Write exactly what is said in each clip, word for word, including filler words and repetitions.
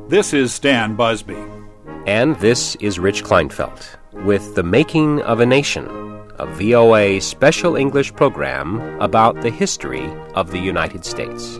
This is Stan Busby. And this is Rich Kleinfeld with The Making of a Nation, a V O A special English program about the history of the United States.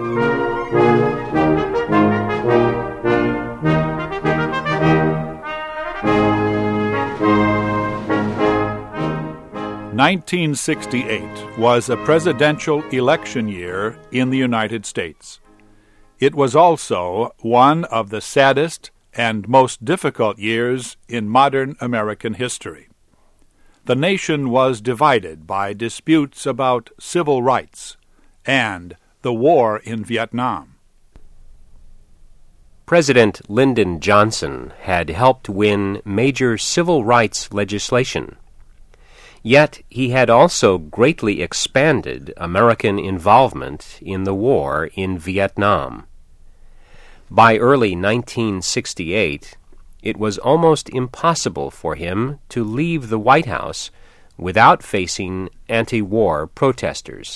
nineteen sixty-eight was a presidential election year in the United States. It was also one of the saddest and most difficult years in modern American history. The nation was divided by disputes about civil rights and the war in Vietnam. President Lyndon Johnson had helped win major civil rights legislation. Yet he had also greatly expanded American involvement in the war in Vietnam. By early nineteen sixty-eight, it was almost impossible for him to leave the White House without facing anti-war protesters.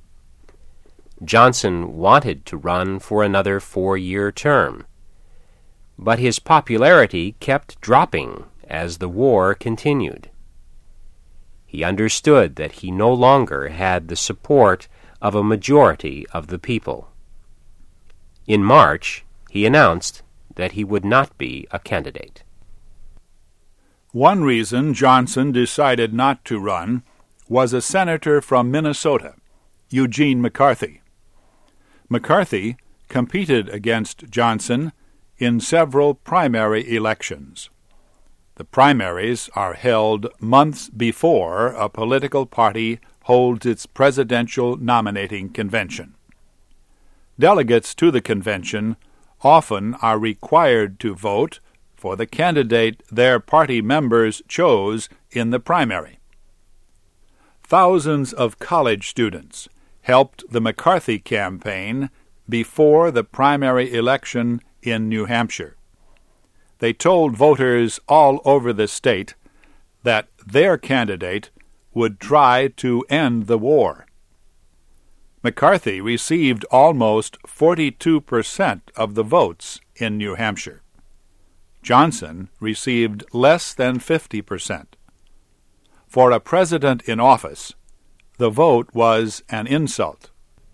Johnson wanted to run for another four-year term, but his popularity kept dropping as the war continued. He understood that he no longer had the support of a majority of the people. In March, he announced that he would not be a candidate. One reason Johnson decided not to run was a senator from Minnesota, Eugene McCarthy. McCarthy competed against Johnson in several primary elections. The primaries are held months before a political party holds its presidential nominating convention. Delegates to the convention often are required to vote for the candidate their party members chose in the primary. Thousands of college students helped the McCarthy campaign before the primary election in New Hampshire. They told voters all over the state that their candidate would try to end the war. McCarthy received almost forty-two percent of the votes in New Hampshire. Johnson received less than fifty percent. For a president in office, the vote was an insult.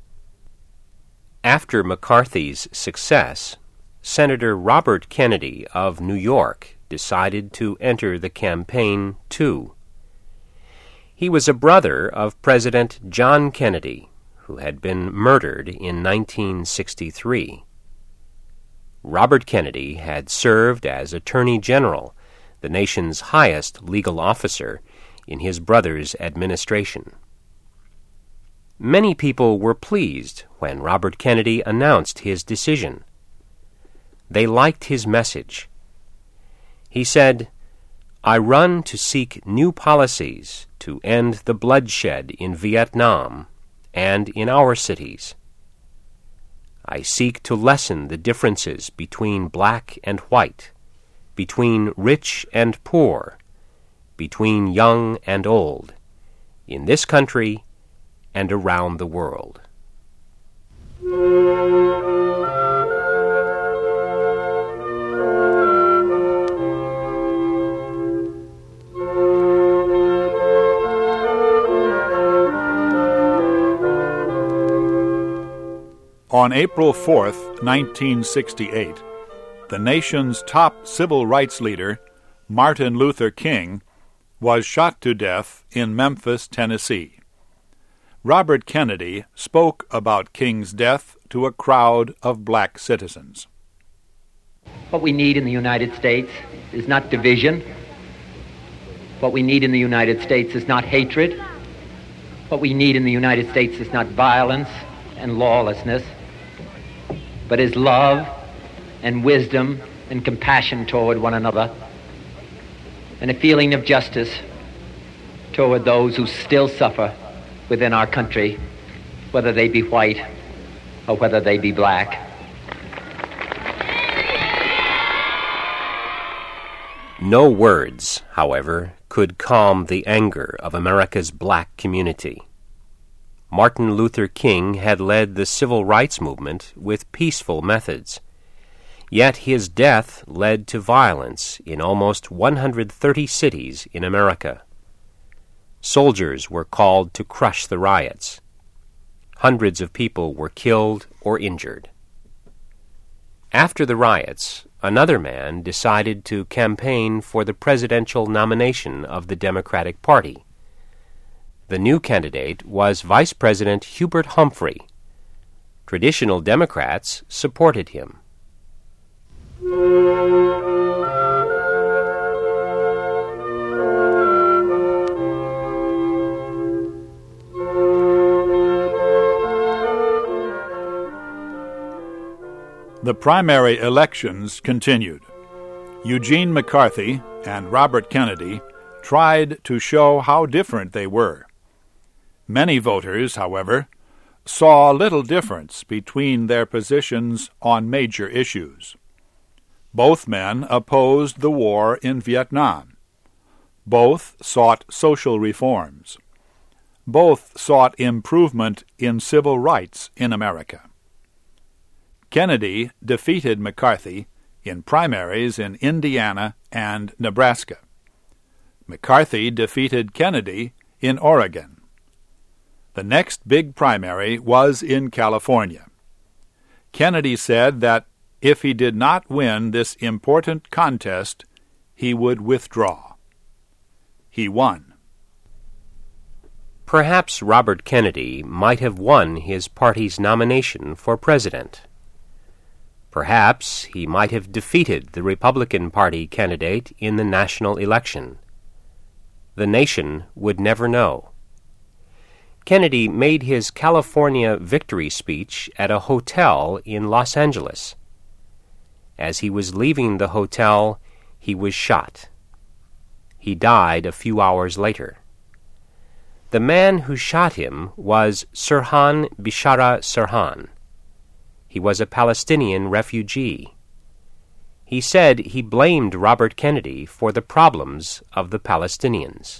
After McCarthy's success, Senator Robert Kennedy of New York decided to enter the campaign too. He was a brother of President John Kennedy, who had been murdered in nineteen sixty-three. Robert Kennedy had served as Attorney General, the nation's highest legal officer, in his brother's administration. Many people were pleased when Robert Kennedy announced his decision. They liked his message. He said, "I run to seek new policies to end the bloodshed in Vietnam and in our cities. I seek to lessen the differences between black and white, between rich and poor, between young and old, in this country and around the world." On April fourth, nineteen sixty-eight, the nation's top civil rights leader, Martin Luther King, was shot to death in Memphis, Tennessee. Robert Kennedy spoke about King's death to a crowd of black citizens. What we need in the United States is not division. What we need in the United States is not hatred. What we need in the United States is not violence and lawlessness, but is love and wisdom and compassion toward one another, and a feeling of justice toward those who still suffer within our country, whether they be white or whether they be black. No words, however, could calm the anger of America's black community. Martin Luther King had led the civil rights movement with peaceful methods. Yet his death led to violence in almost one hundred thirty cities in America. Soldiers were called to crush the riots. Hundreds of people were killed or injured. After the riots, another man decided to campaign for the presidential nomination of the Democratic Party. The new candidate was Vice President Hubert Humphrey. Traditional Democrats supported him. The primary elections continued. Eugene McCarthy and Robert Kennedy tried to show how different they were. Many voters, however, saw little difference between their positions on major issues. Both men opposed the war in Vietnam. Both sought social reforms. Both sought improvement in civil rights in America. Kennedy defeated McCarthy in primaries in Indiana and Nebraska. McCarthy defeated Kennedy in Oregon. The next big primary was in California. Kennedy said that if he did not win this important contest, he would withdraw. He won. Perhaps Robert Kennedy might have won his party's nomination for president. Perhaps he might have defeated the Republican Party candidate in the national election. The nation would never know. Kennedy made his California victory speech at a hotel in Los Angeles. As he was leaving the hotel, he was shot. He died a few hours later. The man who shot him was Sirhan Bishara Sirhan. He was a Palestinian refugee. He said he blamed Robert Kennedy for the problems of the Palestinians.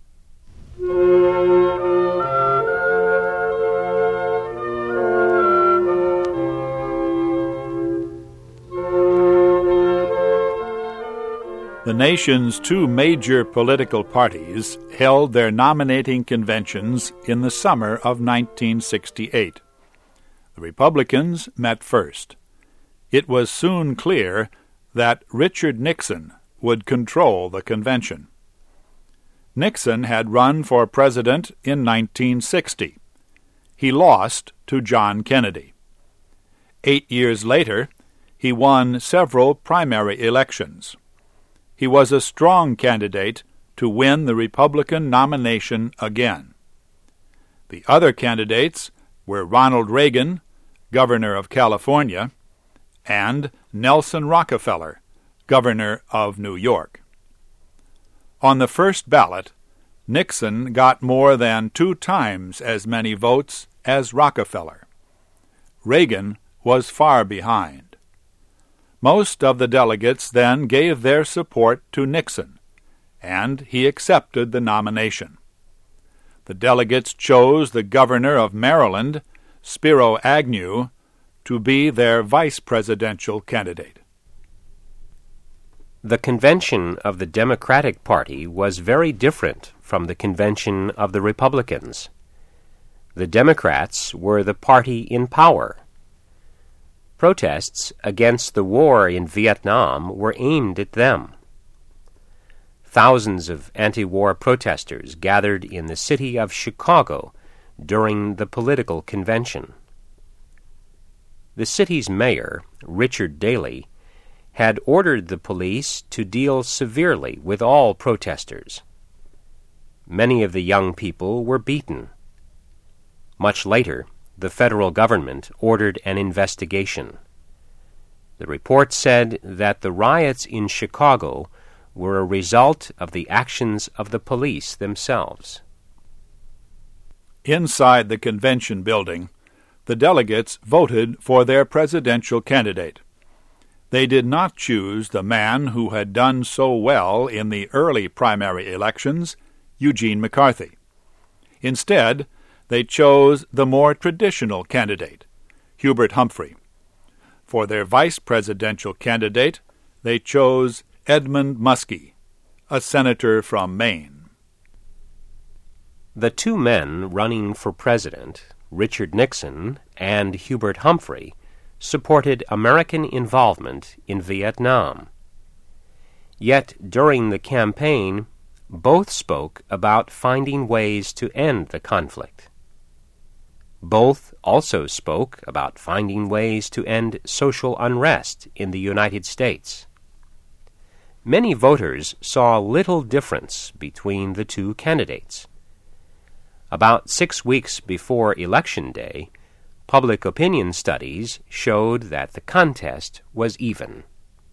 The nation's two major political parties held their nominating conventions in the summer of nineteen sixty-eight. The Republicans met first. It was soon clear that Richard Nixon would control the convention. Nixon had run for president in nineteen sixty. He lost to John Kennedy. Eight years later, he won several primary elections. He was a strong candidate to win the Republican nomination again. The other candidates were Ronald Reagan, governor of California, and Nelson Rockefeller, governor of New York. On the first ballot, Nixon got more than two times as many votes as Rockefeller. Reagan was far behind. Most of the delegates then gave their support to Nixon, and he accepted the nomination. The delegates chose the governor of Maryland, Spiro Agnew, to be their vice presidential candidate. The convention of the Democratic Party was very different from the convention of the Republicans. The Democrats were the party in power. Protests against the war in Vietnam were aimed at them. Thousands of anti-war protesters gathered in the city of Chicago during the political convention. The city's mayor, Richard Daley, had ordered the police to deal severely with all protesters. Many of the young people were beaten. Much later, the federal government ordered an investigation. The report said that the riots in Chicago were a result of the actions of the police themselves. Inside the convention building, the delegates voted for their presidential candidate. They did not choose the man who had done so well in the early primary elections, Eugene McCarthy. Instead, they chose the more traditional candidate, Hubert Humphrey. For their vice presidential candidate, they chose Edmund Muskie, a senator from Maine. The two men running for president, Richard Nixon and Hubert Humphrey, supported American involvement in Vietnam. Yet during the campaign, both spoke about finding ways to end the conflict. Both also spoke about finding ways to end social unrest in the United States. Many voters saw little difference between the two candidates. About six weeks before Election Day, public opinion studies showed that the contest was even.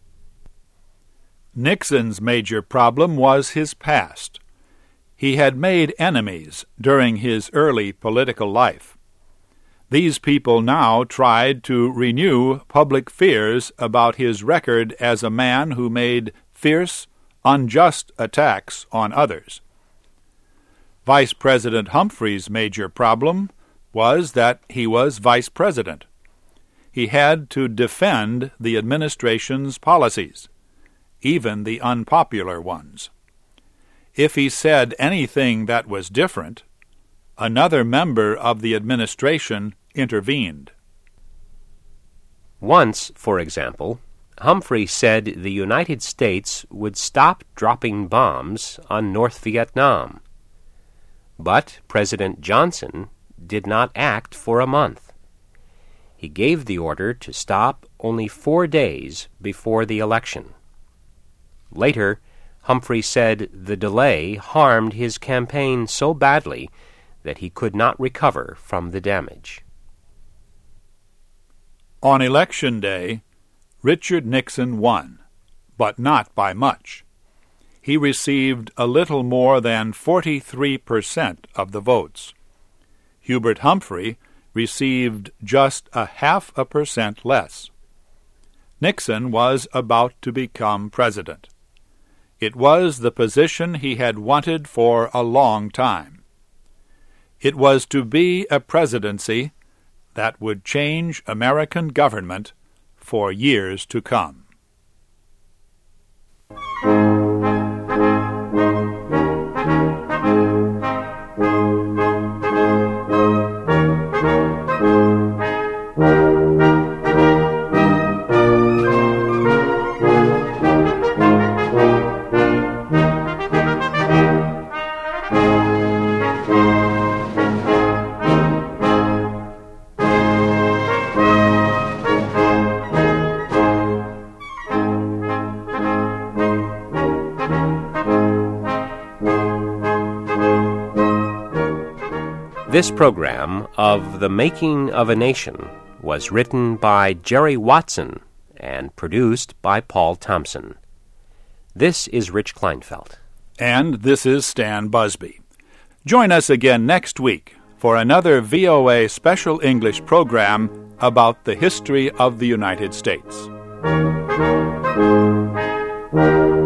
Nixon's major problem was his past. He had made enemies during his early political life. These people now tried to renew public fears about his record as a man who made fierce, unjust attacks on others. Vice President Humphrey's major problem was that he was vice president. He had to defend the administration's policies, even the unpopular ones. If he said anything that was different, another member of the administration intervened. Once, for example, Humphrey said the United States would stop dropping bombs on North Vietnam. But President Johnson did not act for a month. He gave the order to stop only four days before the election. Later, Humphrey said the delay harmed his campaign so badly that he could not recover from the damage. On Election Day, Richard Nixon won, but not by much. He received a little more than forty-three percent of the votes. Hubert Humphrey received just a half a percent less. Nixon was about to become president. It was the position he had wanted for a long time. It was to be a presidency that would change American government for years to come. This program of The Making of a Nation was written by Jerry Watson and produced by Paul Thompson. This is Rich Kleinfeld. And this is Stan Busby. Join us again next week for another V O A Special English program about the history of the United States.